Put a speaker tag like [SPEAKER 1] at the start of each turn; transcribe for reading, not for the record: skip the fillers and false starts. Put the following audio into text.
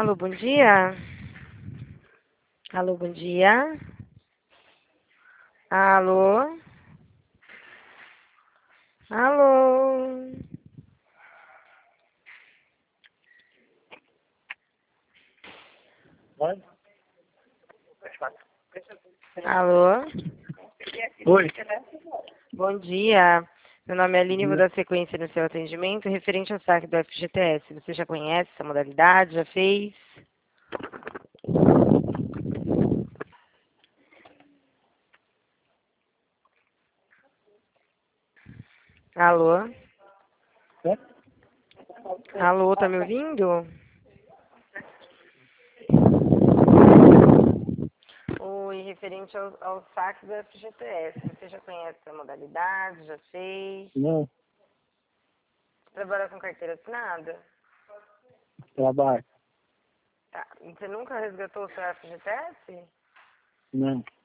[SPEAKER 1] Alô, bom dia. Alô, bom dia. Alô? Alô?
[SPEAKER 2] Oi?
[SPEAKER 1] Alô?
[SPEAKER 2] Oi.
[SPEAKER 1] Bom dia. Meu nome é Aline e vou dar sequência no seu atendimento referente ao saque do FGTS. Você já conhece essa modalidade? Já fez? Alô?
[SPEAKER 2] É?
[SPEAKER 1] Alô, tá me ouvindo? Oi, referente ao saque do FGTS. Você já conhece essa modalidade? Já fez?
[SPEAKER 2] Não,
[SPEAKER 1] Trabalha com carteira assinada?
[SPEAKER 2] trabalho.
[SPEAKER 1] Tá. Você nunca resgatou o seu FGTS?
[SPEAKER 2] Não.